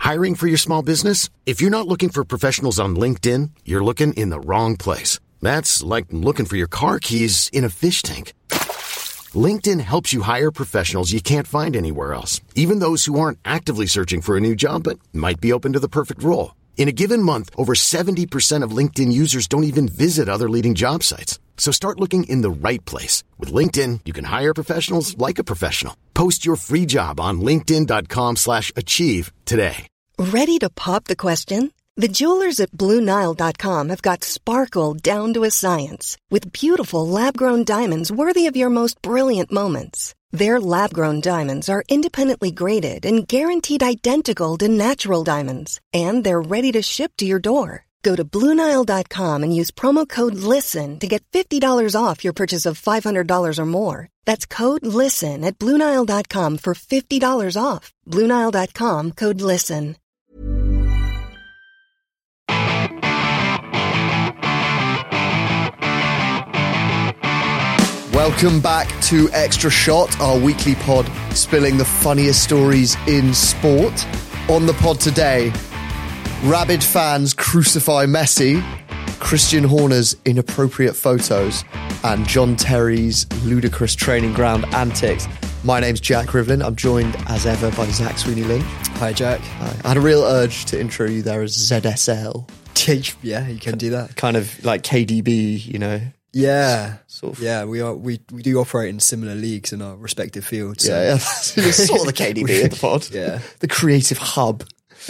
Hiring for your small business? If you're not looking for professionals on LinkedIn, you're looking in the wrong place. That's like looking for your car keys in a fish tank. LinkedIn helps you hire professionals you can't find anywhere else, even those who aren't actively searching for a new job but might be open to the perfect role. In a given month, over 70% of LinkedIn users don't even visit other leading job sites. So start looking in the right place. With LinkedIn, you can hire professionals like a professional. Post your free job on linkedin.com/achieve today. Ready to pop the question? The jewelers at BlueNile.com have got sparkle down to a science with beautiful lab-grown diamonds worthy of your most brilliant moments. Their lab-grown diamonds are independently graded and guaranteed identical to natural diamonds, and they're ready to ship to your door. Go to BlueNile.com and use promo code LISTEN to get $50 off your purchase of $500 or more. That's code LISTEN at BlueNile.com for $50 off. BlueNile.com, code LISTEN. Welcome back to Extra Shot, our weekly pod spilling the funniest stories in sport. On the pod today, rabid fans crucify Messi, Christian Horner's inappropriate photos, and John Terry's ludicrous training ground antics. My name's Jack Rivlin. I'm joined as ever by Zach Sweeney-Lynch. Hi, Jack. Hi. I had a real urge to intro you there as ZSL. Yeah, you can do that. Kind of like KDB, you know. Yeah, sort of. Yeah. We do operate in similar leagues in our respective fields. So. Yeah. Sort of the KDB of the pod. Yeah, the creative hub.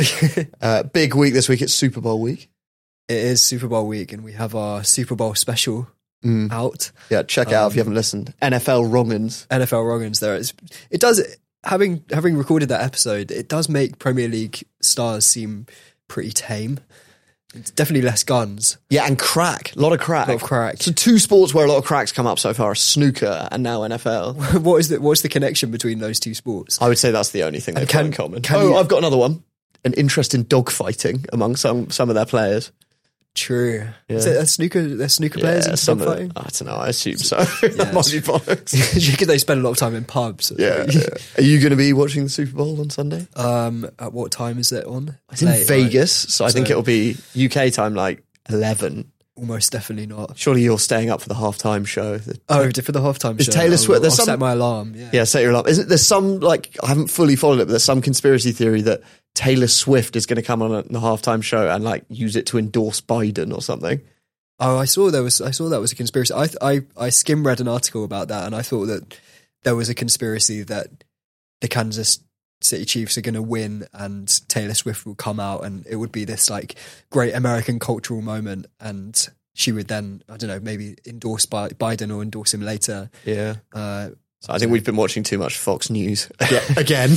Big week this week. It's Super Bowl week. It is Super Bowl week, and we have our Super Bowl special out. Yeah, check it out if you haven't listened. NFL Wrong'uns. There, it does. Having recorded that episode, it does make Premier League stars seem pretty tame. It's definitely less guns. Yeah, and crack. A lot of crack. So two sports where a lot of cracks come up so far are snooker and now NFL. What's the connection between those two sports? I would say that's the only thing they've got in common. I've got another one. An interest in dogfighting among some of their players. True. Yeah. Is it snooker players in dogfighting? I don't know, I assume so. That might be bollocks. Because they spend a lot of time in pubs. Yeah. Are you going to be watching the Super Bowl on Sunday? At what time is it on? It's in Vegas, right? So I think it'll be UK time like 11. Almost definitely not. Surely you're staying up for the halftime show. For the halftime show. Is Taylor Swift? I'll set my alarm. Yeah, set your alarm. There's some, like, I haven't fully followed it, but there's some conspiracy theory that Taylor Swift is going to come on the halftime show and like use it to endorse Biden or something. Oh, I saw that was a conspiracy. I skim read an article about that, and I thought that there was a conspiracy that the Kansas City Chiefs are going to win and Taylor Swift will come out and it would be this like great American cultural moment, and she would then, I don't know, maybe endorse Biden or endorse him later. Yeah. So I think we've been watching too much Fox News again.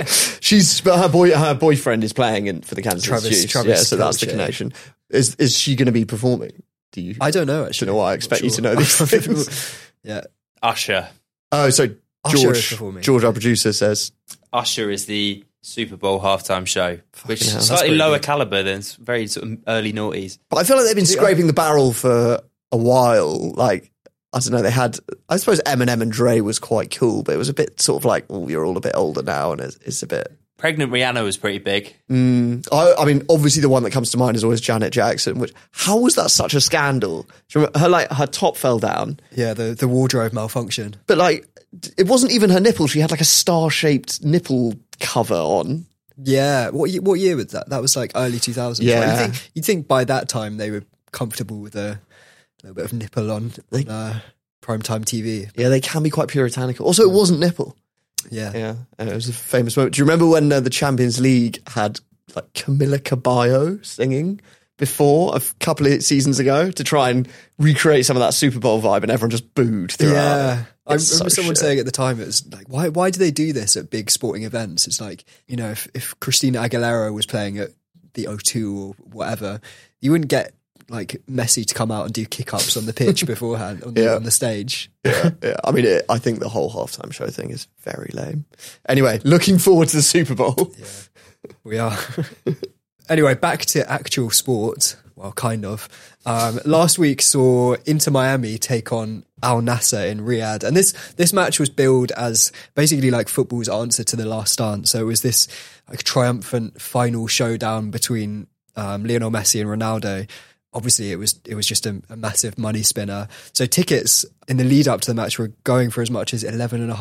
Her boyfriend is playing for the Kansas City Chiefs. So that's the connection. Is she going to be performing? I don't know. Actually, don't know why I expect you to know these things. Yeah, Usher. Oh, so George, our producer, says Usher is the Super Bowl halftime show, which is slightly lower caliber than very sort of early noughties. But I feel like they've been scraping the barrel for a while. Like, I don't know, I suppose Eminem and Dre was quite cool, but it was a bit sort of like, oh, you're all a bit older now, and it's a bit... Pregnant Rihanna was pretty big. I mean, obviously the one that comes to mind is always Janet Jackson, how was that such a scandal? Do you remember, her top fell down. Yeah, the wardrobe malfunction. But like, it wasn't even her nipple, she had like a star-shaped nipple cover on. Yeah, what year was that? That was like early 2000s. Yeah. Like, you'd think by that time they were comfortable with a little bit of nipple on primetime TV. Yeah, they can be quite puritanical. Also, it wasn't nipple. Yeah. And it was a famous moment. Do you remember when the Champions League had like Camila Cabello singing before a couple of seasons ago to try and recreate some of that Super Bowl vibe, and everyone just booed throughout? Yeah. I remember someone saying at the time, it was like, why do they do this at big sporting events? It's like, you know, if Christina Aguilera was playing at the O2 or whatever, you wouldn't get like Messi to come out and do kick-ups on the pitch beforehand on the stage. Yeah. I mean, I think the whole halftime show thing is very lame. Anyway, looking forward to the Super Bowl. Yeah, we are. Anyway, back to actual sport. Well, kind of. Last week saw Inter Miami take on Al Nassr in Riyadh. And this match was billed as basically like football's answer to The Last Dance. So it was this like triumphant final showdown between Lionel Messi and Ronaldo. Obviously, it was just a massive money spinner. So tickets in the lead up to the match were going for as much as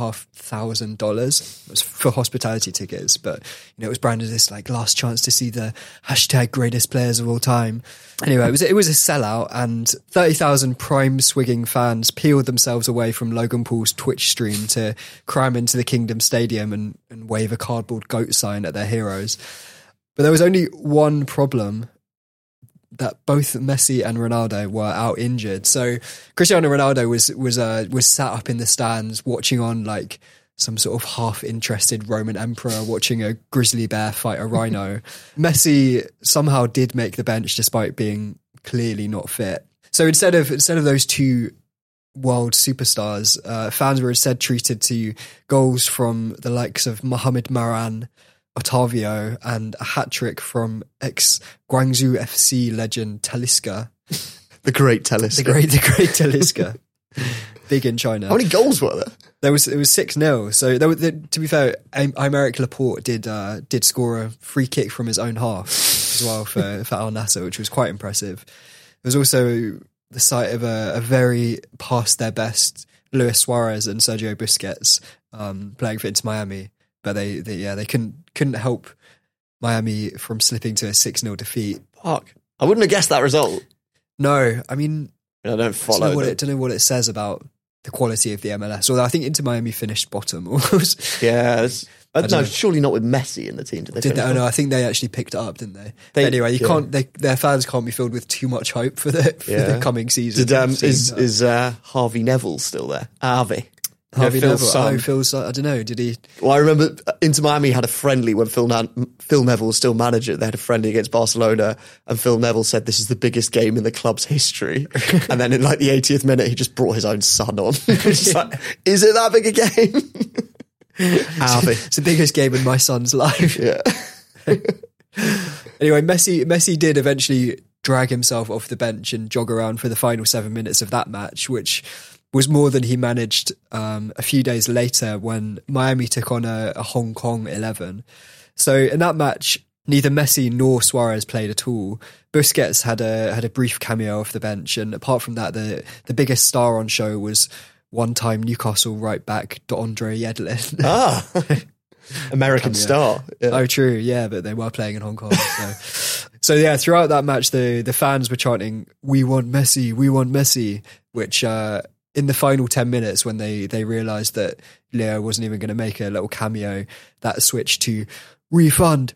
$11,500. It was for hospitality tickets, but it was branded as like last chance to see the hashtag greatest players of all time. Anyway, it was a sellout, and 30,000 prime swigging fans peeled themselves away from Logan Paul's Twitch stream to cram into the Kingdom Stadium and wave a cardboard goat sign at their heroes. But there was only one problem, that both Messi and Ronaldo were out injured. So Cristiano Ronaldo was sat up in the stands watching on like some sort of half-interested Roman emperor watching a grizzly bear fight a rhino. Messi somehow did make the bench despite being clearly not fit. So instead of those two world superstars, fans were instead treated to goals from the likes of Mohamed Maran, Otavio, and a hat-trick from ex-Guangzhou FC legend Talisca. The great Talisca. The great Talisca. Big in China. How many goals were there? It was 6-0. So to be fair, Aymeric Laporte did score a free kick from his own half as well for Al Nassr, which was quite impressive. It was also the site of a very past their best Luis Suarez and Sergio Busquets playing for Inter Miami. But they couldn't help Miami from slipping to a 6-0 defeat. Fuck. I wouldn't have guessed that result. No, I mean, I don't follow. I don't know what it says about the quality of the MLS. Although I think Inter Miami finished bottom. Yeah. No, surely not with Messi in the team. Did they? Oh no, I think they actually picked it up, didn't they? Anyway, their fans can't be filled with too much hope for the coming season. Is Harvey Neville still there? Harvey Neville. I don't know. Did he? Well, I remember Inter Miami had a friendly when Phil Neville was still manager. They had a friendly against Barcelona, and Phil Neville said this is the biggest game in the club's history. And then in like the 80th minute, he just brought his own son on. Just like, is it that big a game? Harvey, it's the biggest game in my son's life. Yeah. Anyway, Messi did eventually drag himself off the bench and jog around for the final 7 minutes of that match, which was more than he managed a few days later when Miami took on a Hong Kong 11. So in that match, neither Messi nor Suarez played at all. Busquets had a brief cameo off the bench, and apart from that, the biggest star on show was one-time Newcastle right back DeAndre Yedlin. American star. Yeah. Oh, true. Yeah, but they were playing in Hong Kong. So yeah, throughout that match, the fans were chanting, "We want Messi, we want Messi," which in the final 10 minutes, when they realised that Leo wasn't even going to make a little cameo, that switched to refund.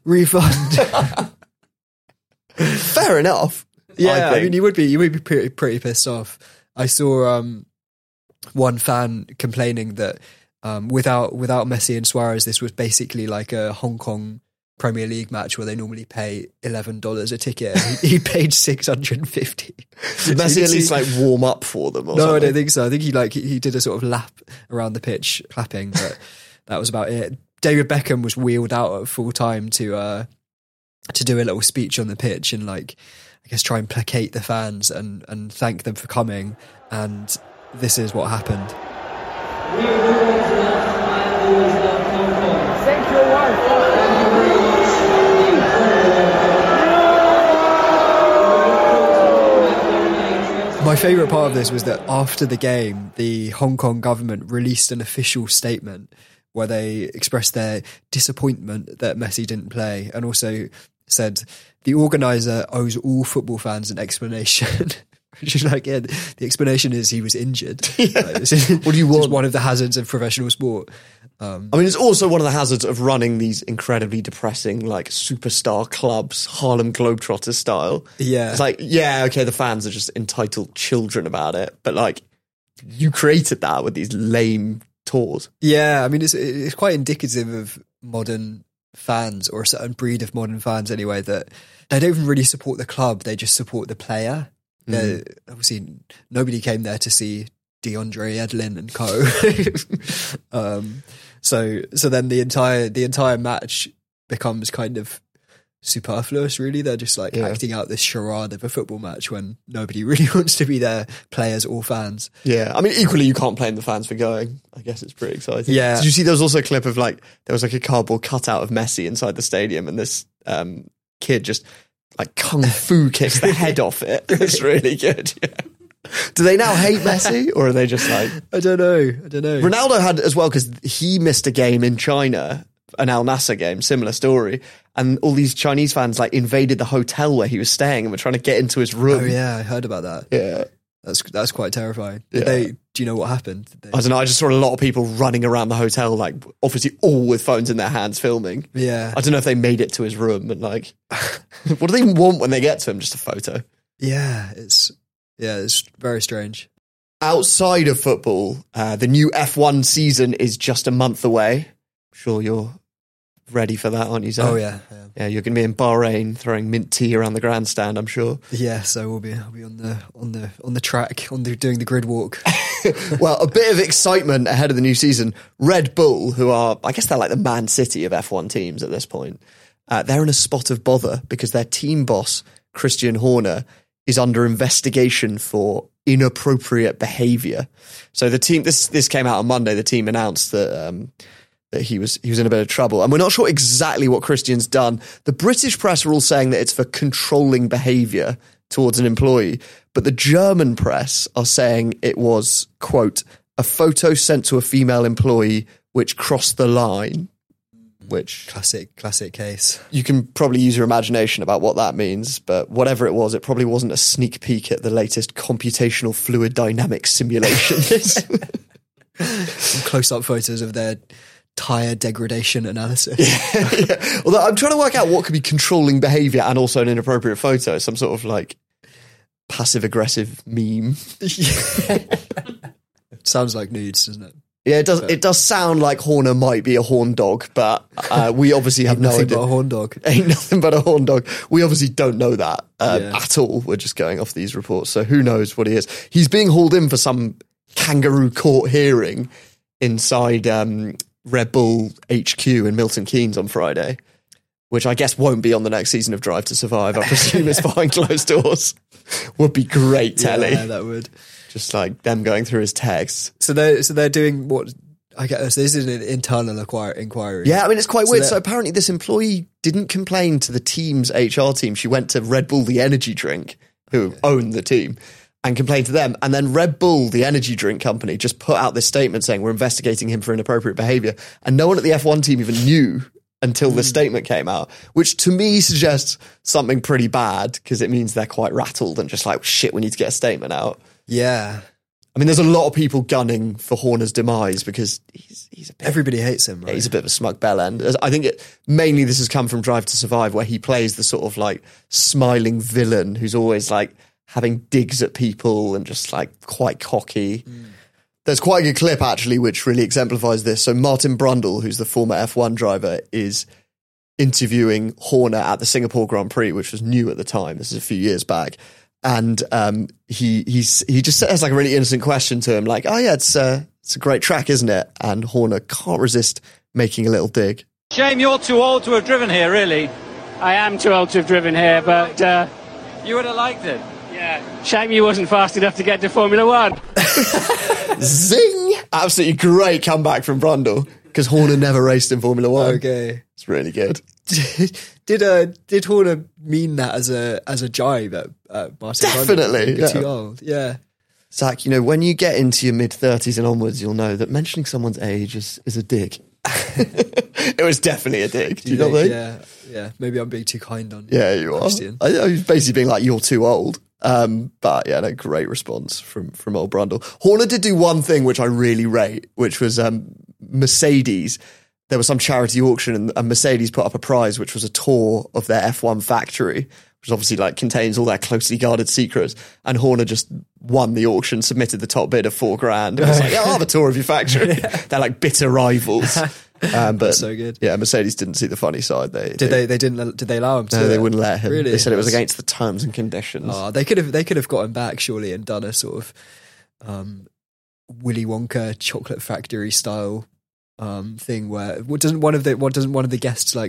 Fair enough. Yeah, I mean, you would be pretty pissed off. I saw one fan complaining that without Messi and Suarez, this was basically like a Hong Kong Premier League match where they normally pay $11 a ticket. He paid $650. Did Messi at least like warm up for them? Or no, something? I don't think so. I think he did a sort of lap around the pitch clapping, but that was about it. David Beckham was wheeled out at full time to do a little speech on the pitch and like I guess try and placate the fans and thank them for coming. And this is what happened. Thank your wife. My favourite part of this was that after the game, the Hong Kong government released an official statement where they expressed their disappointment that Messi didn't play, and also said the organiser owes all football fans an explanation. Which is like, yeah, the explanation is he was injured. Yeah. What do you want? It's one of the hazards of professional sport. I mean, it's also one of the hazards of running these incredibly depressing, like, superstar clubs, Harlem Globetrotters style. Yeah. It's like, yeah, okay, the fans are just entitled children about it, but, like, you created that with these lame tours. Yeah, I mean, it's quite indicative of modern fans, or a certain breed of modern fans anyway, that they don't even really support the club, they just support the player. Obviously, nobody came there to see DeAndre Yedlin and co. So then the entire match becomes kind of superfluous, really. They're just like acting out this charade of a football match when nobody really wants to be there, players or fans. Yeah, I mean, equally, you can't blame the fans for going. I guess it's pretty exciting. Yeah. Did you see there was also a clip of there was like a cardboard cutout of Messi inside the stadium, and this kid just like kung fu kicks the head off it. It's really good. Yeah. Do they now hate Messi, or are they just like... I don't know. Ronaldo had as well, because he missed a game in China, an Al Nassr game, similar story, and all these Chinese fans like invaded the hotel where he was staying and were trying to get into his room. Oh yeah, I heard about that. Yeah. That's quite terrifying. Yeah. Do you know what happened? I don't know, I just saw a lot of people running around the hotel, like obviously all with phones in their hands filming. Yeah. I don't know if they made it to his room and like, what do they even want when they get to him? Just a photo? Yeah, it's very strange. Outside of football, the new F1 season is just a month away. I'm sure you're ready for that, aren't you, Zach? Oh yeah. Yeah, you're going to be in Bahrain throwing mint tea around the grandstand, I'm sure. Yeah, so I'll be on the track, doing the grid walk. Well, a bit of excitement ahead of the new season. Red Bull, who are, I guess they're like the Man City of F1 teams at this point, they're in a spot of bother because their team boss, Christian Horner, is under investigation for inappropriate behaviour. So the team, this came out on Monday, the team announced that he was in a bit of trouble. And we're not sure exactly what Christian's done. The British press are all saying that it's for controlling behaviour towards an employee. But the German press are saying it was, quote, a photo sent to a female employee which crossed the line. Which classic case. You can probably use your imagination about what that means, but whatever it was, it probably wasn't a sneak peek at the latest computational fluid dynamics simulations. Some close-up photos of their tyre degradation analysis. Yeah. Although I'm trying to work out what could be controlling behaviour and also an inappropriate photo, some sort of like passive-aggressive meme. Sounds like nudes, doesn't it? Yeah, it does. It does sound like Horner might be a horn dog, but we obviously have no idea. Nothing but a horn dog. Ain't nothing but a horn dog. We obviously don't know that at all. We're just going off these reports, so who knows what he is. He's being hauled in for some kangaroo court hearing inside Red Bull HQ in Milton Keynes on Friday, which I guess won't be on the next season of Drive to Survive. I presume it's behind closed doors. Would be great telly. Yeah, that would. Just like them going through his texts. So they're doing what I guess this is an internal inquiry. Yeah, I mean it's quite weird. So apparently this employee didn't complain to the team's HR team. She went to Red Bull, the energy drink, who own the team, and complained to them. And then Red Bull, the energy drink company, just put out this statement saying we're investigating him for inappropriate behaviour. And no one at the F1 team even knew until the statement came out, which to me suggests something pretty bad because it means they're quite rattled and just like, shit, we need to get a statement out. Yeah. I mean, there's a lot of people gunning for Horner's demise because he's a bit... Everybody hates him, right? Yeah, he's a bit of a smug bellend. I think mainly this has come from Drive to Survive, where he plays the sort of like smiling villain who's always like having digs at people and just like quite cocky. There's quite a good clip actually which really exemplifies this. So Martin Brundle, who's the former F1 driver, is interviewing Horner at the Singapore Grand Prix, which was new at the time. This is a few years back. And he just has like a really innocent question to him, like, "Oh yeah, it's a great track, isn't it?" And Horner can't resist making a little dig. Shame you're too old to have driven here, really. I am too old to have driven here, but you would have liked it. Yeah. Shame you wasn't fast enough to get to Formula One. Zing! Absolutely great comeback from Brundle because Horner never raced in Formula One. Okay, it's really good. Did Horner mean that as a jibe at Martin? Definitely, yeah. Too old, yeah. Zach, you know, when you get into your mid-30s and onwards, you'll know that mentioning someone's age is a dig. It was definitely a dig. Do you know what I mean? Yeah. Maybe I'm being too kind on. Yeah, you are. I was basically being like, "You're too old." But yeah, no, great response from old Brundle. Horner did do one thing which I really rate, which was Mercedes. There was some charity auction and Mercedes put up a prize, which was a tour of their F1 factory, which obviously like contains all their closely guarded secrets. And Horner just won the auction, submitted the top bid of $4,000. It was like, yeah, I'll have a tour of your factory. They're like bitter rivals. But that's so good. Yeah, Mercedes didn't see the funny side. Did they allow him to? No, they wouldn't let him. Really? They said it was against the terms and conditions. Oh, they could have gotten back surely and done a sort of Willy Wonka chocolate factory style thing where doesn't one of the guests like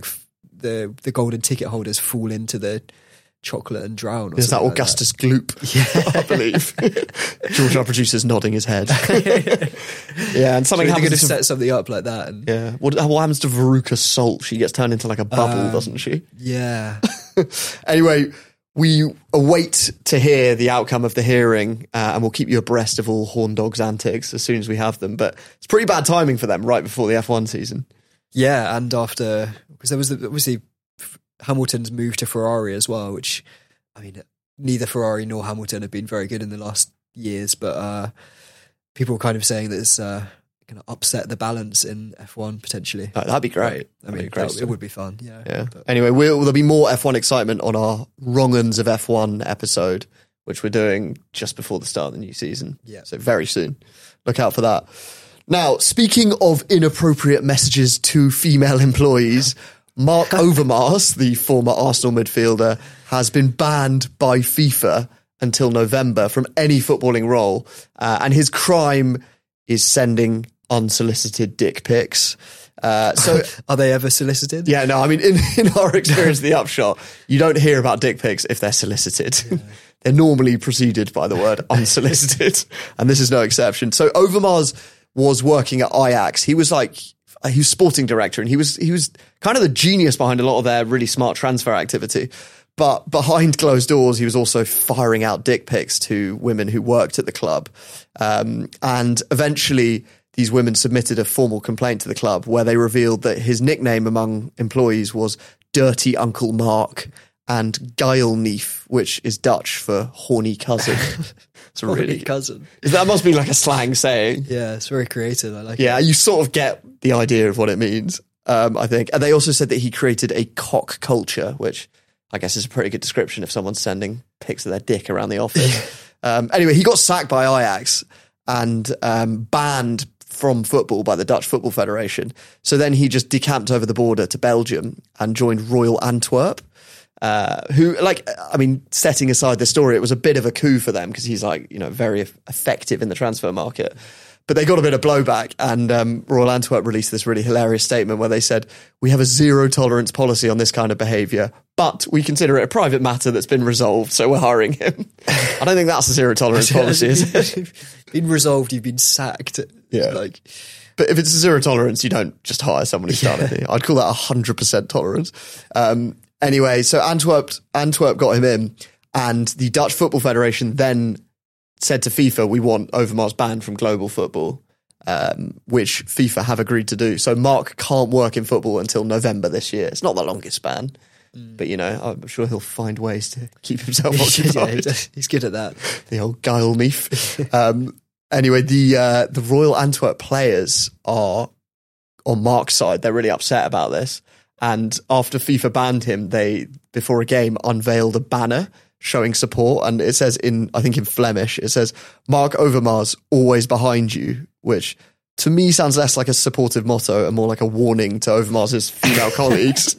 the golden ticket holders fall into the chocolate and drown. Or There's that something Augustus Gloop, I believe. George, our producer's nodding his head. Yeah, and something happens to to set something up like that. And yeah. What happens to Veruca Salt? She gets turned into like a bubble, doesn't she? Yeah. Anyway, we await to hear the outcome of the hearing, and we'll keep you abreast of all Horn Dogs' antics as soon as we have them. But it's pretty bad timing for them right before the F1 season. Yeah, and after, because there was obviously Hamilton's move to Ferrari as well, which, I mean, neither Ferrari nor Hamilton have been very good in the last years, but people were kind of saying that it's going to upset the balance in F1 potentially. Oh, that'd be great. I mean, it would be fun. Yeah. But anyway, there'll be more F1 excitement on our Wrong-uns of F1 episode, which we're doing just before the start of the new season. Yeah. So very soon. Look out for that. Now, speaking of inappropriate messages to female employees, Mark Overmars, the former Arsenal midfielder, has been banned by FIFA until November from any footballing role. And his crime is sending unsolicited dick pics. So are they ever solicited? Yeah, no, I mean, in our experience, the upshot, you don't hear about dick pics if they're solicited. Yeah. They're normally preceded by the word unsolicited. And this is no exception. So Overmars was working at Ajax. He was sporting director, and he was kind of the genius behind a lot of their really smart transfer activity. But behind closed doors, he was also firing out dick pics to women who worked at the club. And eventually, these women submitted a formal complaint to the club where they revealed that his nickname among employees was Dirty Uncle Mark and Geilneef, which is Dutch for horny cousin. It's a horny cousin. That must be like a slang saying. Yeah, it's very creative. I like it. Yeah, you sort of get the idea of what it means, I think. And they also said that he created a cock culture, which I guess is a pretty good description if someone's sending pics of their dick around the office. Anyway, he got sacked by Ajax and banned from football by the Dutch Football Federation. So then he just decamped over the border to Belgium and joined Royal Antwerp. Who, setting aside the story, it was a bit of a coup for them because he's very effective in the transfer market. But they got a bit of blowback, and Royal Antwerp released this really hilarious statement where they said, "We have a zero tolerance policy on this kind of behaviour, but we consider it a private matter that's been resolved, so we're hiring him." I don't think that's a zero tolerance policy, is it? Been resolved, you've been sacked. Yeah. But if it's a zero tolerance, you don't just hire someone who's done it. I'd call that 100% tolerance. Anyway, so Antwerp got him in, and the Dutch Football Federation then said to FIFA, "We want Overmars banned from global football," which FIFA have agreed to do. So Mark can't work in football until November this year. It's not the longest ban, but I'm sure he'll find ways to keep himself occupied. Yeah, he's good at that. The old Geilneef. Anyway, the Royal Antwerp players are on Mark's side. They're really upset about this. And after FIFA banned him, they, before a game, unveiled a banner showing support. And it says in Flemish, it says, "Mark Overmars, always behind you," which to me sounds less like a supportive motto and more like a warning to Overmars' female colleagues.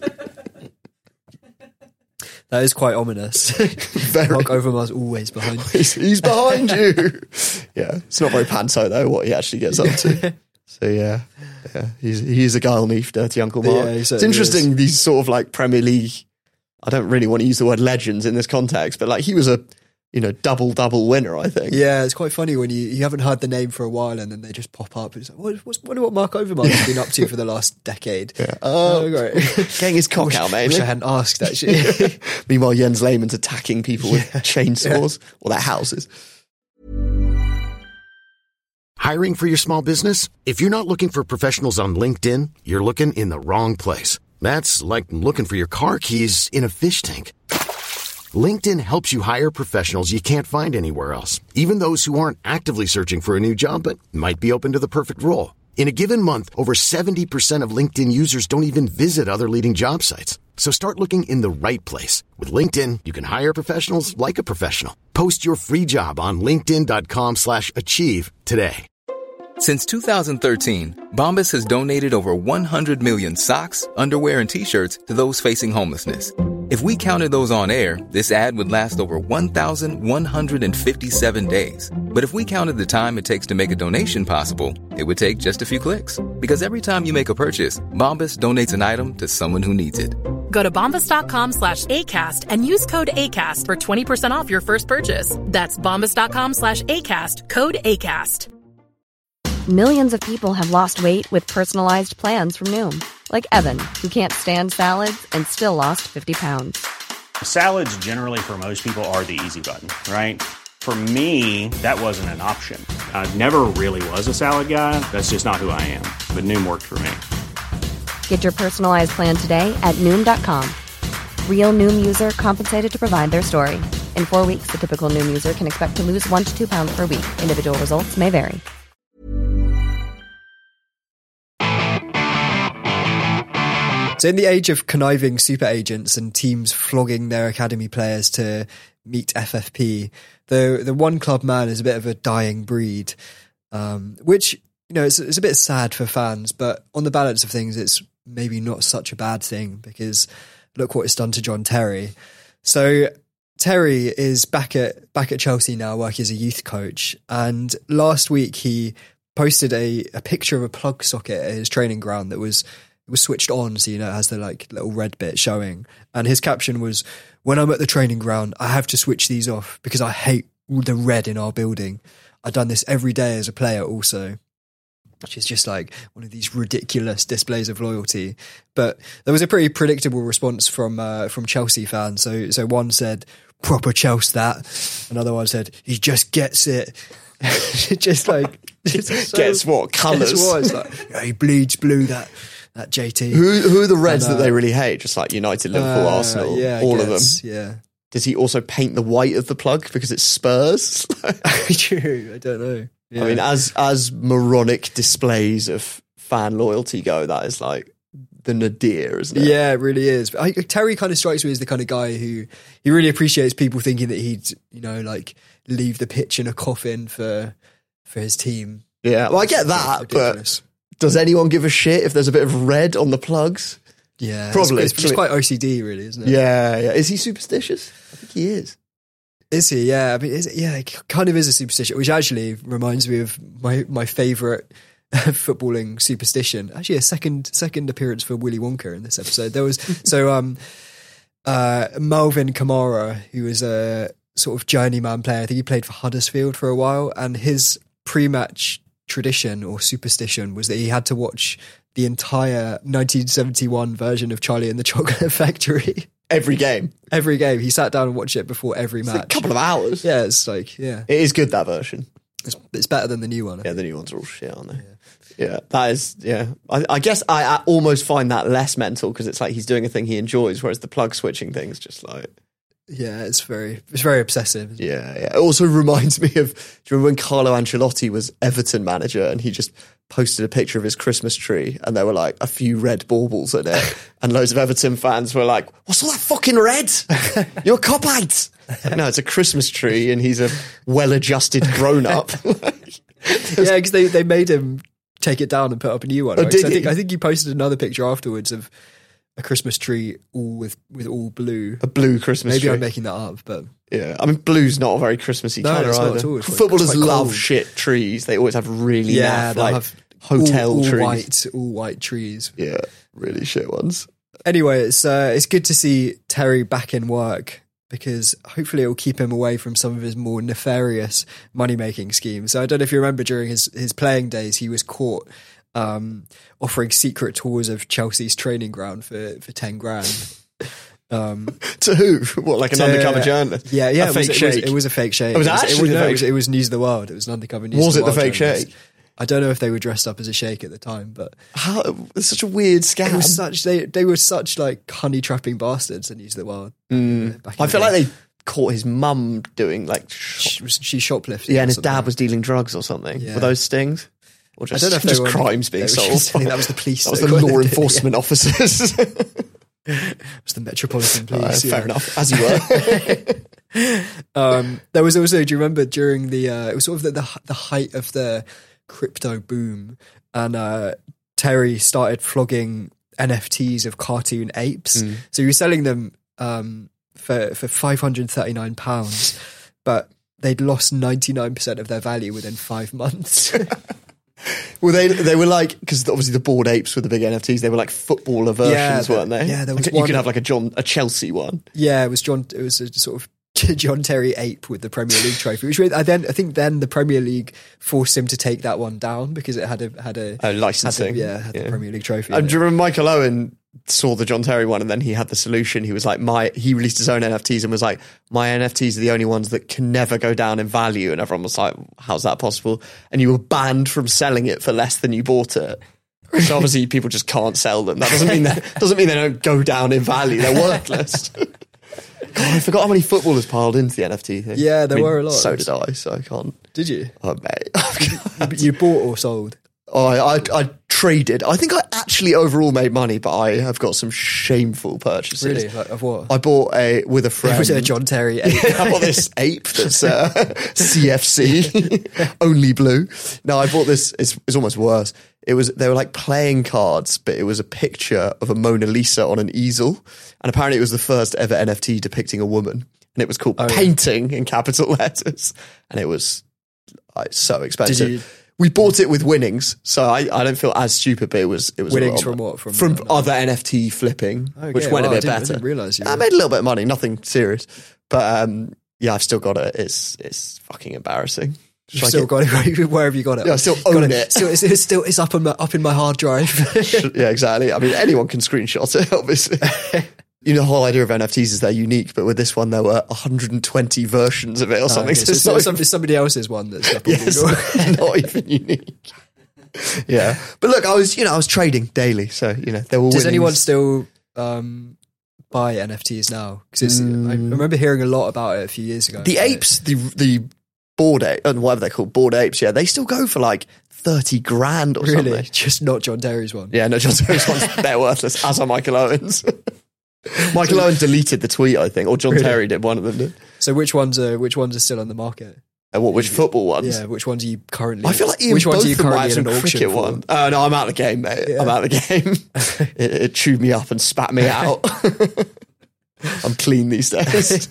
That is quite ominous. Mark Overmars always behind you. He's behind you. Yeah, it's not very panto though, what he actually gets up to. So yeah, he's a Geilneef, Dirty Uncle Mark. Yeah, it's interesting, these sort of like Premier League, I don't really want to use the word legends in this context, but like he was a double winner, I think. Yeah, it's quite funny when you haven't heard the name for a while and then they just pop up. It's like, wonder what Mark Overmars has been up to for the last decade. Yeah. Great. Getting his cock out, mate. Wish I hadn't asked, actually. Meanwhile, Jens Lehmann's attacking people with chainsaws or their houses. Hiring for your small business? If you're not looking for professionals on LinkedIn, you're looking in the wrong place. That's like looking for your car keys in a fish tank. LinkedIn helps you hire professionals you can't find anywhere else, even those who aren't actively searching for a new job but might be open to the perfect role. In a given month, over 70% of LinkedIn users don't even visit other leading job sites. So start looking in the right place. With LinkedIn, you can hire professionals like a professional. Post your free job on linkedin.com/achieve today. Since 2013, Bombas has donated over 100 million socks, underwear, and T-shirts to those facing homelessness. If we counted those on air, this ad would last over 1,157 days. But if we counted the time it takes to make a donation possible, it would take just a few clicks. Because every time you make a purchase, Bombas donates an item to someone who needs it. Go to bombas.com/ACAST and use code ACAST for 20% off your first purchase. That's bombas.com/ACAST, code ACAST. Millions of people have lost weight with personalized plans from Noom. Like Evan, who can't stand salads and still lost 50 pounds. Salads generally for most people are the easy button, right? For me, that wasn't an option. I never really was a salad guy. That's just not who I am. But Noom worked for me. Get your personalized plan today at Noom.com. Real Noom user compensated to provide their story. In 4 weeks, the typical Noom user can expect to lose 1 to 2 pounds per week. Individual results may vary. So in the age of conniving super agents and teams flogging their academy players to meet FFP, the one club man is a bit of a dying breed, which, you know, it's a bit sad for fans, but on the balance of things, it's maybe not such a bad thing because look what it's done to John Terry. So Terry is back at Chelsea now, working as a youth coach, and last week he posted a picture of a plug socket at his training ground that was switched on, so you know it has the like little red bit showing, and his caption was, "When I'm at the training ground, I have to switch these off because I hate the red in our building. I've done this every day as a player also," which is just like one of these ridiculous displays of loyalty. But there was a pretty predictable response from Chelsea fans. So one said, "Proper Chelsea that," another one said, "He just gets it." Just like gets what colours? Gets what? It's like, yeah, he bleeds blue. That JT. Who are the Reds that they really hate? Just like United, Liverpool, Arsenal, all of them. Yeah. Does he also paint the white of the plug because it's Spurs? True. I don't know. Yeah. I mean, as moronic displays of fan loyalty go, that is like the nadir, isn't it? Yeah, it really is. But Terry kind of strikes me as the kind of guy who he really appreciates people thinking that he'd, you know, like leave the pitch in a coffin for his team. Yeah, well, I get that, but does anyone give a shit if there's a bit of red on the plugs? Yeah, probably. It's quite OCD, really, isn't it? Yeah. Is he superstitious? I think he is. Is he? Yeah, I mean, it kind of is a superstition, which actually reminds me of my favourite footballing superstition. Actually, a second appearance for Willy Wonka in this episode. There was Melvin Kamara, who was a sort of journeyman player. I think he played for Huddersfield for a while, and his pre-match tradition or superstition was that he had to watch the entire 1971 version of Charlie and the Chocolate Factory. Every game. He sat down and watched it before every match. Like a couple of hours. Yeah, it's like, yeah. It is good, that version. It's better than the new one. Yeah, the new ones are all shit, aren't they? Yeah, that is, yeah. I guess I almost find that less mental because it's like he's doing a thing he enjoys, whereas the plug switching thing is just like... Yeah, it's very obsessive. Yeah. It also reminds me of, do you remember when Carlo Ancelotti was Everton manager and he just posted a picture of his Christmas tree and there were like a few red baubles in it and loads of Everton fans were like, "What's all that fucking red? You're a cop-out." No, it's a Christmas tree and he's a well-adjusted grown-up. Yeah, because they made him take it down and put up a new one. Oh, right? did I think he posted another picture afterwards of a Christmas tree all with all blue. A blue Christmas tree. Maybe I'm making that up, but... Yeah, I mean, blue's not a very Christmassy colour it's either. not at all. Footballers love shit trees. They always have really naff, like have hotel all trees. All white trees. Yeah, really shit ones. Anyway, it's good to see Terry back in work because hopefully it will keep him away from some of his more nefarious money-making schemes. So I don't know if you remember during his playing days, he was caught offering secret tours of Chelsea's training ground for 10 grand. To who? What, like an undercover journalist? Yeah. A fake shake? It was a fake shake. It was actually a fake shake? It was News of the World. It was an undercover News Was of the it World. the fake journalist. shake? I don't know if they were dressed up as a shake at the time, but it's such a weird scam. It was they were such like honey trapping bastards in News of the World. I feel like they caught his mum doing like she shoplifted. Yeah, and his dad was dealing drugs or something. Yeah. Were those stings? Or just, I don't know if just they were, crimes being solved. That was the police. That was the law enforcement officers. It was the Metropolitan Police. Fair enough, as you were. There was also, do you remember during it was sort of the height of the crypto boom, and Terry started flogging NFTs of cartoon apes. So he was selling them for £539, but they'd lost 99% of their value within 5 months. Well, they were like, because obviously the Bored Apes were the big NFTs. They were like footballer versions, weren't they? Yeah, there was you could have like a Chelsea one. Yeah, it was a sort of John Terry ape with the Premier League trophy, which I think the Premier League forced him to take that one down because it had a licensing. Had the Premier League trophy. Do you remember Michael Owen saw the John Terry one and then he had the solution? He was like, he released his own NFTs and was like, my NFTs are the only ones that can never go down in value. And everyone was like, how's that possible? And you were banned from selling it for less than you bought it. So obviously people just can't sell them. That doesn't mean they don't go down in value. They're worthless. God, I forgot how many footballers piled into the NFT thing. Yeah, there were a lot. So did I, so I can't. Did you? Oh, mate. You bought or sold? Oh, I traded. I think I actually overall made money, but I have got some shameful purchases. Really? Like, of what? I bought with a friend. It was a John Terry ape. I bought this ape that's CFC, only blue. No, I bought this. It's almost worse. They were like playing cards, but it was a picture of a Mona Lisa on an easel. And apparently it was the first ever NFT depicting a woman. And it was called Painting in capital letters. And it was so expensive. We bought it with winnings, so I don't feel as stupid, but it was winnings from what? From other NFT flipping, which went a bit better. I didn't realise I made a little bit of money, nothing serious. But yeah, I've still got it. It's fucking embarrassing. You've still got it. Where have you got it? Yeah, I still own it. It's up in my hard drive. Yeah, exactly. I mean, anyone can screenshot it, obviously. You know, the whole idea of NFTs is they're unique, but with this one, there were 120 versions of it or something. Okay. So it's somebody else's one that's up on Google. Not even unique. Yeah. But look, I was trading daily, so, there were Does anyone still buy NFTs now? Because I remember hearing a lot about it a few years ago. The apes, the Bored Apes, whatever they're called, Bored Apes, yeah, they still go for like 30 grand or something. Really? Just not John Terry's one? Yeah, no, John Terry's one's, they're worthless, as are Michael Owen's. Michael Owen deleted the tweet, I think, or John Terry did. One of them did. So which ones are still on the market? Which football ones? Yeah, which ones are you currently? I feel like Ian Botham might have some cricket one. Oh no, I'm out of the game, mate. Yeah. I'm out of the game. It chewed me up and spat me out. I'm clean these days.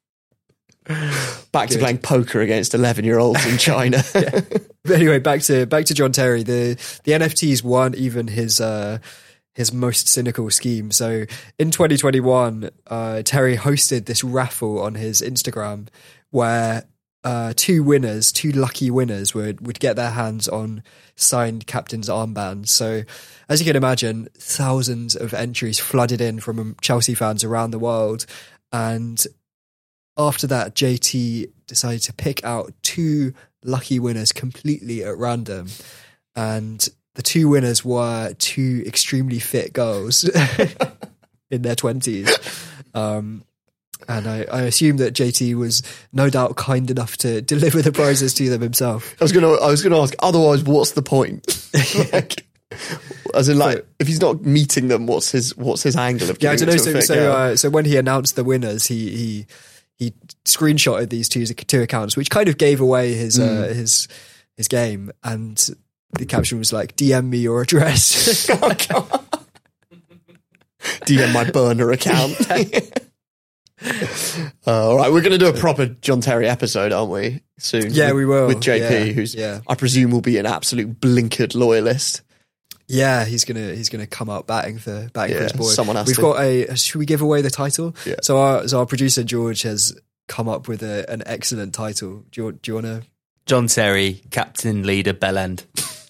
Back to playing poker against 11-year-olds in China. Yeah. But anyway, back to John Terry. The NFTs weren't even his most cynical scheme. So in 2021, Terry hosted this raffle on his Instagram where two lucky winners would get their hands on signed captain's armbands. So as you can imagine, thousands of entries flooded in from Chelsea fans around the world. And after that, JT decided to pick out two lucky winners completely at random. And the two winners were two extremely fit girls in their 20s. And I assume that JT was no doubt kind enough to deliver the prizes to them himself. I was going to ask, otherwise, what's the point? As in, like, if he's not meeting them, what's his angle of giving it to a fit girl? So when he announced the winners, he screenshotted these two accounts, which kind of gave away his game. And the caption was like, "DM me your address." Oh, God. DM my burner account. All right, we're going to do a proper John Terry episode, aren't we? Soon. Yeah, we will. With JP, who's I presume will be an absolute blinkered loyalist. Yeah, he's gonna come out batting for his boy. Someone has We've got should we give away the title? Yeah. So our producer George has come up with an excellent title. Do you want to? John Terry, captain, leader, bellend.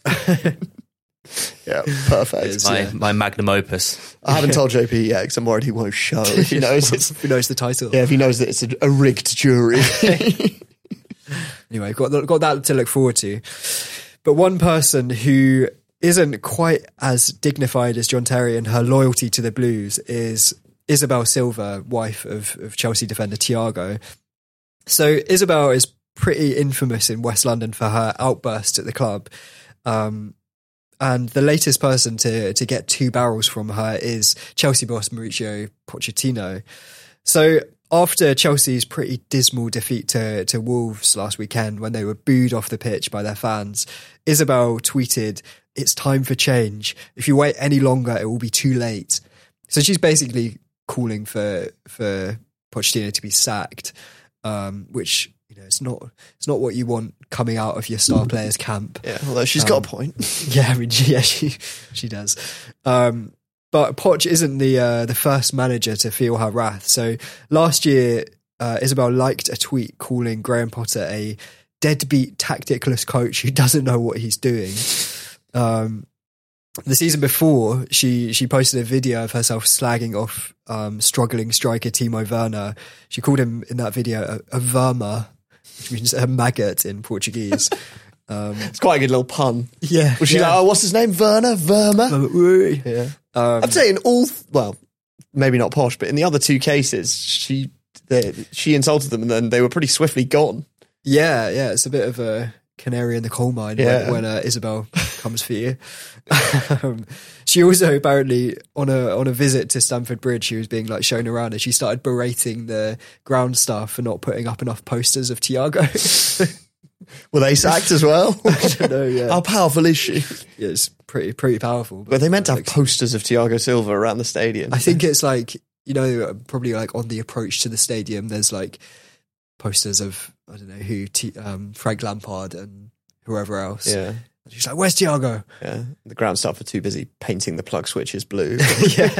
Yeah, perfect. My magnum opus. I haven't told JP yet because I'm worried he won't show if he knows if he knows the title. Yeah, if he knows that it's a rigged jury. Anyway, got that to look forward to. But one person who isn't quite as dignified as John Terry in her loyalty to the Blues is Isabel Silva, wife of Chelsea defender Thiago. So Isabel is pretty infamous in West London for her outburst at the club. And the latest person to get 2 barrels from her is Chelsea boss Mauricio Pochettino. So after Chelsea's pretty dismal defeat to Wolves last weekend when they were booed off the pitch by their fans, Isabel tweeted, "It's time for change. If you wait any longer, it will be too late." So she's basically calling for Pochettino to be sacked, which it's not what you want coming out of your star players camp. Yeah, although she's got a point. Yeah, I mean, she does. But Poch isn't the first manager to feel her wrath. So last year, Isabel liked a tweet calling Graham Potter a deadbeat tacticless coach who doesn't know what he's doing. The season before, she posted a video of herself slagging off struggling striker Timo Werner. She called him in that video a verma, which means a maggot in Portuguese. It's quite a good little pun. Yeah. Was she like, oh, what's his name? Werner? Verma? Yeah. I'd say in all, maybe not Posh, but in the other two cases, she insulted them and then they were pretty swiftly gone. Yeah, it's a bit of a canary in the coal mine when Isabel comes for you. She also apparently on a visit to Stamford Bridge, she was being like shown around and she started berating the ground staff for not putting up enough posters of Thiago. Were they sacked as well? I don't know. Yeah, how powerful is she? Yeah, it's pretty powerful. But they meant to have posters of Thiago Silva around the stadium. I think it's like, probably like on the approach to the stadium, there's like posters of I don't know who, Frank Lampard and whoever else. Yeah. She's like, where's Thiago? Yeah. The ground staff are too busy painting the plug switches blue. Yeah.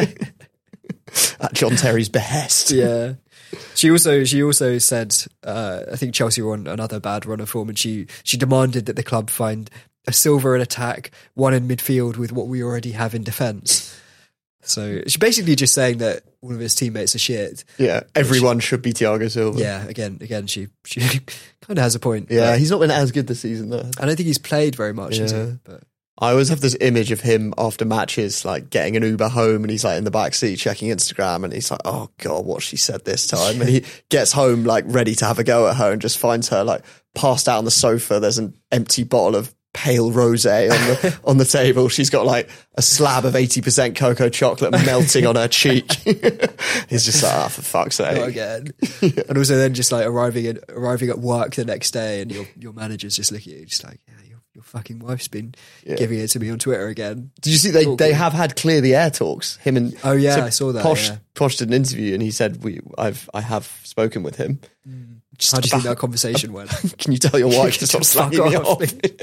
At John Terry's behest. Yeah. She also said, I think Chelsea were on another bad run of form, and she demanded that the club find a Silva in attack, one in midfield with what we already have in defence. So she's basically just saying that all of his teammates are shit. Yeah, everyone should be Thiago Silva. Yeah, again, she kind of has a point. Yeah, he's not been as good this season though. I don't think he's played very much. Yeah. But I always have this image of him after matches, like getting an Uber home and he's like in the back seat checking Instagram and he's like, oh God, what she said this time. And he gets home like ready to have a go at her and just finds her like passed out on the sofa. There's an empty bottle of pale rosé on the table. She's got like a slab of 80% cocoa chocolate melting on her cheek. He's just like, for fuck's sake. Not again. Yeah. And also then just like arriving at work the next day and your manager's just looking at you just like, yeah, your fucking wife's been giving it to me on Twitter again. Did you see they have had clear the air talks? Him and I saw that. Posh did an interview and he said I have spoken with him. How do you think that conversation went? Can you tell your wife to stop slagging me off?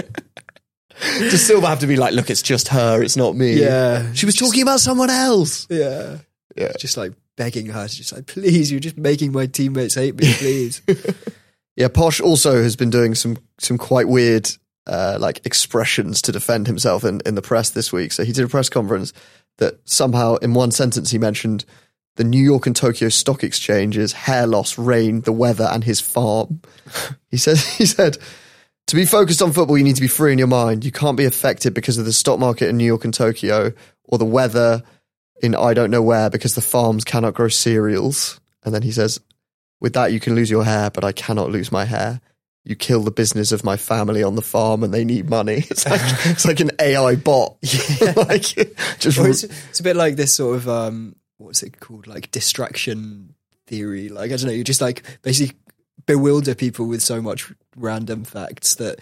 Does Silva have to be like, look, it's just her, it's not me? Yeah. She was talking about someone else. Yeah. Just like begging her to just like, please, you're just making my teammates hate me, please. Yeah, Posh also has been doing some quite weird like expressions to defend himself in the press this week. So he did a press conference that somehow in one sentence he mentioned the New York and Tokyo stock exchanges, hair loss, rain, the weather, and his farm. He said, to be focused on football, you need to be free in your mind. You can't be affected because of the stock market in New York and Tokyo or the weather in I don't know where because the farms cannot grow cereals. And then he says, with that, you can lose your hair, but I cannot lose my hair. You kill the business of my family on the farm and they need money. It's like an AI bot. Yeah. It's a bit like this sort of, what's it called? Like distraction theory. Like, I don't know, you just like basically bewilder people with so much random facts that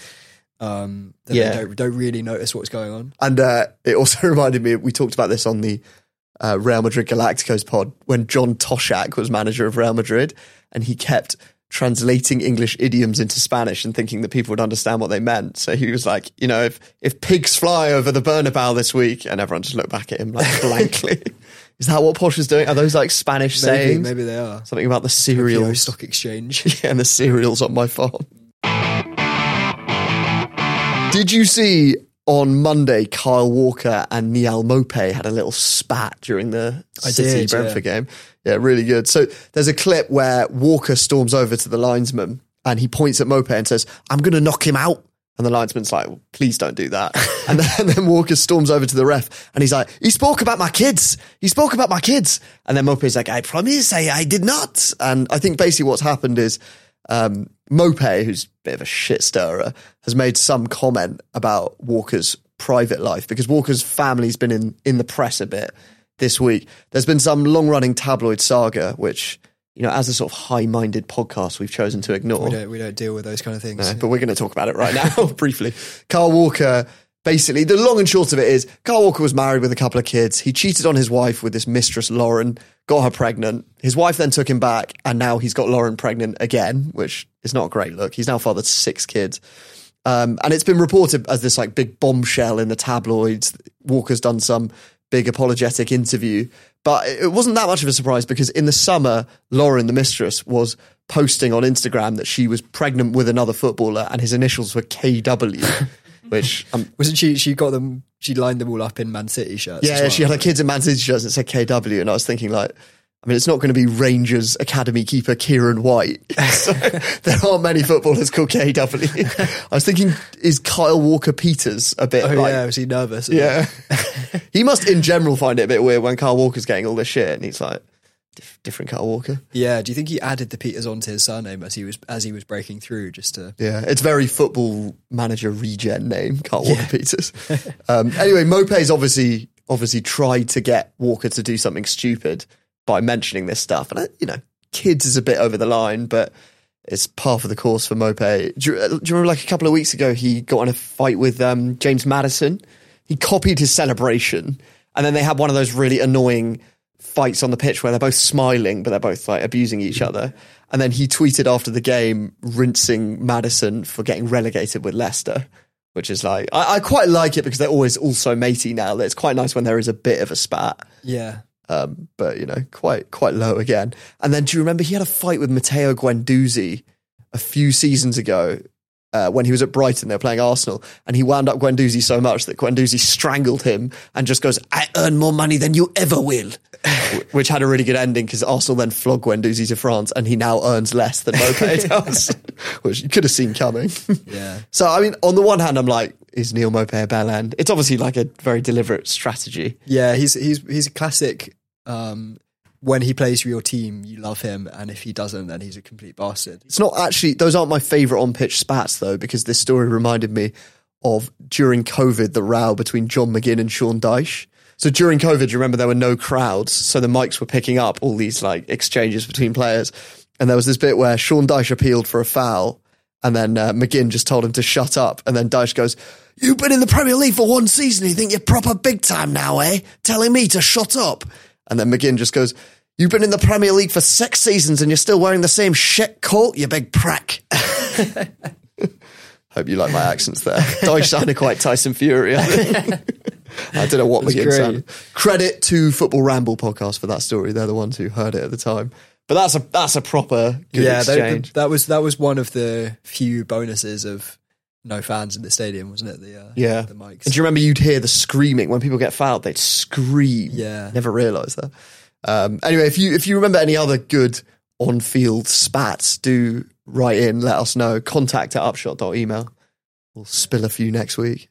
they don't really notice what's going on. And it also reminded me, we talked about this on the Real Madrid Galacticos pod when John Toshak was manager of Real Madrid and he kept translating English idioms into Spanish and thinking that people would understand what they meant. So he was like, if pigs fly over the Bernabeu this week, and everyone just looked back at him like blankly. Is that what Posh is doing? Are those like Spanish sayings? Maybe they are. Something about the cereals. Stock exchange. Yeah, and the cereals on my farm. Did you see on Monday Kyle Walker and Niall Maupay had a little spat during the City-Brentford game? Yeah, really good. So there's a clip where Walker storms over to the linesman and he points at Maupay and says, I'm going to knock him out. And the linesman's like, well, please don't do that. and then Walker storms over to the ref and he's like, he spoke about my kids. And then Maupay's like, I promise I did not. And I think basically what's happened is Maupay, who's a bit of a shit stirrer, has made some comment about Walker's private life because Walker's family's been in the press a bit this week. There's been some long-running tabloid saga, which, as a sort of high-minded podcast, we've chosen to ignore. We don't deal with those kind of things. No, but we're going to talk about it right now, briefly. Kyle Walker, basically, the long and short of it is, Kyle Walker was married with a couple of kids. He cheated on his wife with this mistress, Lauren, got her pregnant. His wife then took him back, and now he's got Lauren pregnant again, which It's not a great look. He's now fathered 6 kids. And it's been reported as this like big bombshell in the tabloids. Walker's done some big apologetic interview, but it wasn't that much of a surprise because in the summer, Lauren, the mistress, was posting on Instagram that she was pregnant with another footballer and his initials were KW, which... wasn't she? She got them... She lined them all up in Man City shirts. Yeah, she had her kids in Man City shirts that said KW, and I was thinking like, I mean, it's not going to be Rangers Academy keeper Kieran White. So, there aren't many footballers called KW. I was thinking, is Kyle Walker-Peters a bit was he nervous? Yeah. He must, in general, find it a bit weird when Kyle Walker's getting all this shit, and he's like, different Kyle Walker. Yeah, do you think he added the Peters onto his surname as he was breaking through just to... Yeah, it's very Football Manager regen name, Kyle Walker-Peters. Anyway, Maupay's obviously tried to get Walker to do something stupid by mentioning this stuff. And, kids is a bit over the line, but it's par for the course for Maupay. Do you remember like a couple of weeks ago, he got in a fight with James Maddison? He copied his celebration, and then they had one of those really annoying fights on the pitch where they're both smiling, but they're both like abusing each other. And then he tweeted after the game, rinsing Maddison for getting relegated with Leicester, which is like, I quite like it because they're always also matey now. It's quite nice when there is a bit of a spat. Yeah. But quite low again. And then do you remember he had a fight with Matteo Guendouzi a few seasons ago when he was at Brighton? They were playing Arsenal, and he wound up Guendouzi so much that Guendouzi strangled him and just goes, "I earn more money than you ever will," which had a really good ending because Arsenal then flogged Guendouzi to France, and he now earns less than Maupay does, which you could have seen coming. Yeah. So I mean, on the one hand, I'm like, is Neal Maupay a bell end? It's obviously like a very deliberate strategy. Yeah, he's a classic. When he plays for your team, you love him, and if he doesn't, then he's a complete bastard. It's not actually, those aren't my favourite on-pitch spats, though, because this story reminded me of, during COVID, the row between John McGinn and Sean Dyche. So during COVID, you remember there were no crowds, so the mics were picking up all these like exchanges between players. And there was this bit where Sean Dyche appealed for a foul, and then McGinn just told him to shut up. And then Dyche goes, "You've been in the Premier League for one season, you think you're proper big time now, eh? Telling me to shut up." And then McGinn just goes, "You've been in the Premier League for 6 seasons and you're still wearing the same shit coat, you big prick." Hope you like my accents there. Dyche sounded quite Tyson Fury. I don't know what McGinn sounded. Credit to Football Ramble podcast for that story. They're the ones who heard it at the time. But that's a proper good exchange. That was one of the few bonuses of no fans in the stadium, wasn't it? The mics. And do you remember you'd hear the screaming when people get fouled? They'd scream. Yeah, never realised that. Anyway, if you remember any other good on-field spats, do write in, let us know. contact@upshot.email. We'll spill a few next week.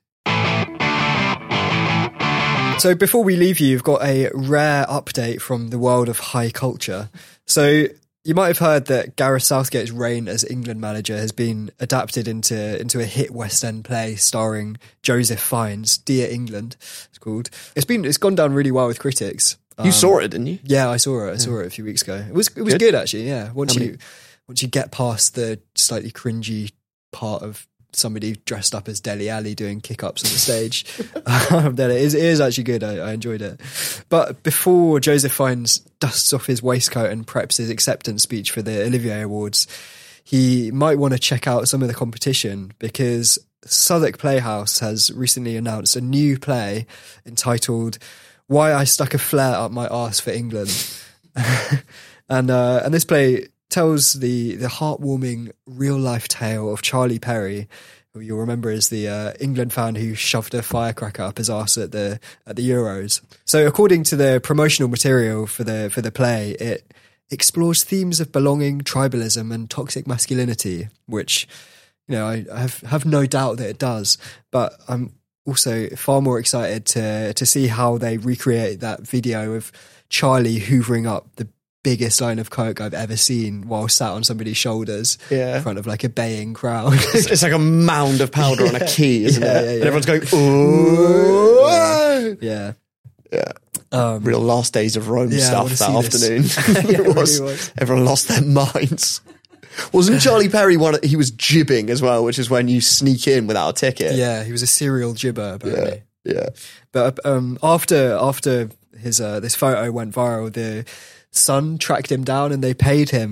So before we leave you've got a rare update from the world of high culture. So you might have heard that Gareth Southgate's reign as England manager has been adapted into a hit West End play starring Joseph Fiennes, Dear England, it's called. It's gone down really well with critics. You saw it, didn't you? Yeah, I saw it. I saw it a few weeks ago. It was good actually. Yeah, once you get past the slightly cringy part of somebody dressed up as Dele Alli doing kick-ups on the stage, then it is actually good. I enjoyed it. But before Joseph Fiennes dusts off his waistcoat and preps his acceptance speech for the Olivier Awards, he might want to check out some of the competition because Southwark Playhouse has recently announced a new play entitled "Why I Stuck a Flare Up My Arse for England." and this play tells the heartwarming real-life tale of Charlie Perry, who you'll remember is the England fan who shoved a firecracker up his arse at the Euros. So according to the promotional material for the play, it explores themes of belonging, tribalism and toxic masculinity, which, I have no doubt that it does. But I'm also far more excited to see how they recreate that video of Charlie hoovering up the biggest line of coke I've ever seen while sat on somebody's shoulders in front of like a baying crowd. It's like a mound of powder on a key, isn't it? Yeah. And everyone's going, ooh. Yeah. Real Last Days of Rome stuff that afternoon. It was. Everyone lost their minds. Wasn't Charlie Perry he was jibbing as well, which is when you sneak in without a ticket. Yeah, he was a serial jibber, apparently. Yeah. But after his this photo went viral, the Sun tracked him down and they paid him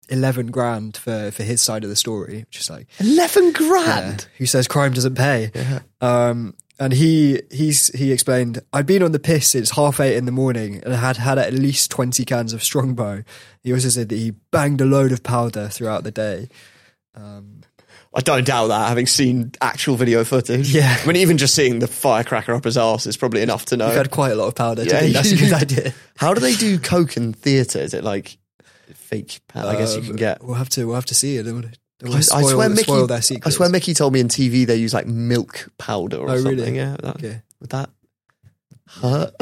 11 grand for his side of the story, which is like 11 grand. Who says crime doesn't pay? Yeah. And he explained, I'd been on the piss since 8:30 in the morning and had at least 20 cans of Strongbow. He also said that he banged a load of powder throughout the day. I don't doubt that, having seen actual video footage. Yeah. I mean, even just seeing the firecracker up his arse is probably enough to know. You've had quite a lot of powder. That's a good idea. How do they do coke in theatre? Is it like fake powder? I guess you can get. We'll have to see it. I swear Mickey told me in TV they use like milk powder or something. Really? Yeah. Would that hurt?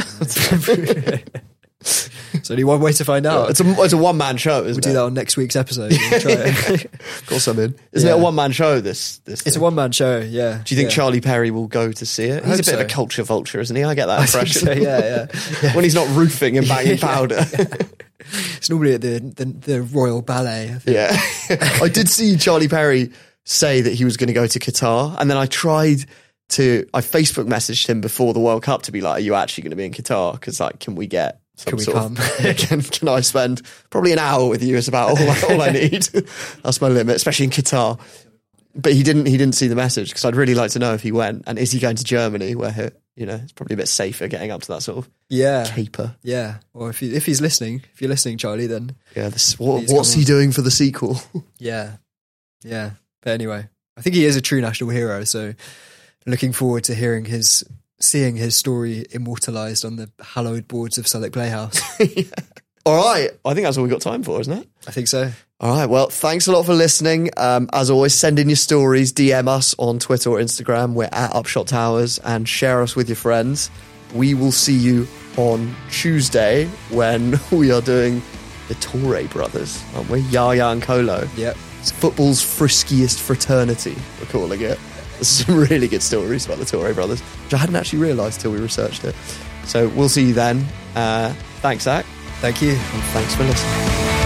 It's only one way to find out. It's a one-man show, isn't it? We'll do that on next week's episode. We'll try it. Of course I'm in. Isn't it a one-man show, this It's thing? a one-man show, yeah. Do you think Charlie Perry will go to see it? He's a bit of a culture vulture, isn't he? I get that impression. I think so, yeah. When he's not roofing and banging powder. It's normally at the Royal Ballet, I think. Yeah. I did see Charlie Perry say that he was going to go to Qatar, and then I Facebook messaged him before the World Cup to be like, are you actually going to be in Qatar? Because like, can we come? Can I spend probably an hour with you is about all I need. That's my limit, especially in Qatar. But he didn't see the message, because I'd really like to know if he went, and is he going to Germany where it's probably a bit safer getting up to that sort of caper. Yeah. Or if you're listening, Charlie, then what's he doing for the sequel? Yeah. Yeah. But anyway, I think he is a true national hero, so looking forward to seeing his story immortalised on the hallowed boards of Southwark Playhouse. All right. I think that's all we've got time for, isn't it? I think so. All right. Well, thanks a lot for listening. As always, send in your stories, DM us on Twitter or Instagram. We're at Upshot Towers, and share us with your friends. We will see you on Tuesday when we are doing the Toure brothers, aren't we? Yaya and Kolo. Yep. It's football's friskiest fraternity, we're calling it. There's some really good stories about the Toure brothers, which I hadn't actually realised till we researched it. So we'll see you then. Thanks, Zach. Thank you. And thanks for listening.